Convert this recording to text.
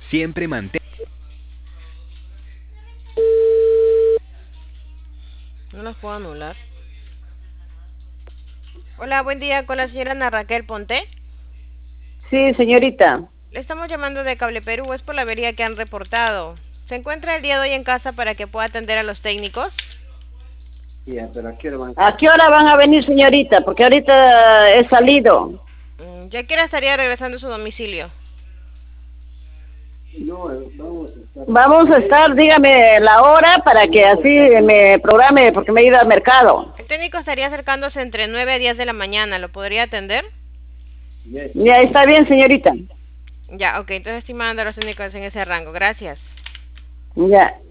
Siempre mantén. No los puedo anular. Hola, buen día con la señora Ana Raquel Ponte. Sí, señorita. Le estamos llamando de Cable Perú, es por la avería que han reportado. ¿Se encuentra el día de hoy en casa para que pueda atender a los técnicos? ¿A qué hora van a venir, señorita? Porque ahorita he salido. ¿Ya que hora estaría regresando a su domicilio? Vamos a estar, dígame la hora para que así me programe, porque me he ido al mercado. El técnico estaría acercándose entre 9 a 10 de la mañana, ¿lo podría atender? Ya está bien, señorita. Ya, ok, entonces estoy mandando a los técnicos en ese rango, gracias. Ya.